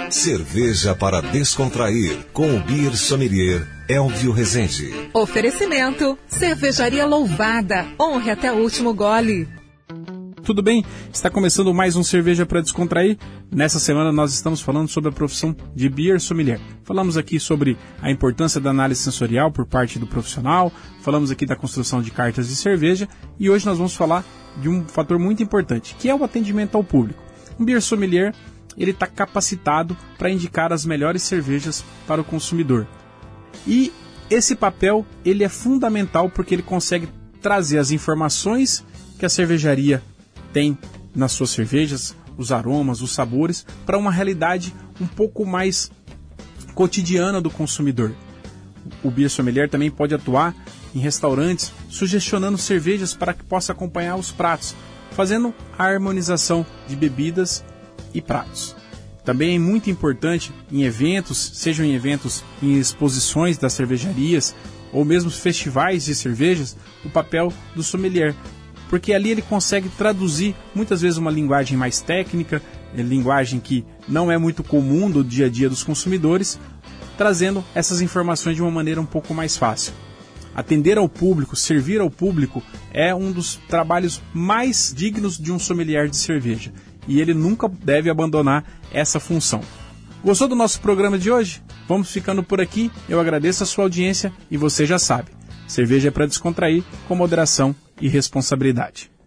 Cerveja para descontrair, com o Beer Sommelier Elvio Rezende. Oferecimento, Cervejaria Louvada, honre até o último gole. Tudo bem? Está começando mais um Cerveja para Descontrair. Nessa semana nós estamos falando sobre a profissão de Beer Sommelier. Falamos aqui sobre a importância da análise sensorial por parte do profissional, falamos aqui da construção de cartas de cerveja e hoje nós vamos falar de um fator muito importante, que é o atendimento ao público. Um Beer Sommelier, ele está capacitado para indicar as melhores cervejas para o consumidor. E esse papel ele é fundamental porque ele consegue trazer as informações que a cervejaria tem nas suas cervejas, os aromas, os sabores, para uma realidade um pouco mais cotidiana do consumidor. O Beer Sommelier também pode atuar em restaurantes, sugestionando cervejas para que possa acompanhar os pratos, fazendo a harmonização de bebidas e pratos. Também é muito importante em eventos, sejam em eventos em exposições das cervejarias ou mesmo festivais de cervejas, o papel do sommelier, porque ali ele consegue traduzir muitas vezes uma linguagem mais técnica, linguagem que não é muito comum do dia a dia dos consumidores, trazendo essas informações de uma maneira um pouco mais fácil. Atender ao público, servir ao público é um dos trabalhos mais dignos de um sommelier de cerveja e ele nunca deve abandonar essa função. Gostou do nosso programa de hoje? Vamos ficando por aqui, eu agradeço a sua audiência e você já sabe, cerveja é para descontrair com moderação e responsabilidade.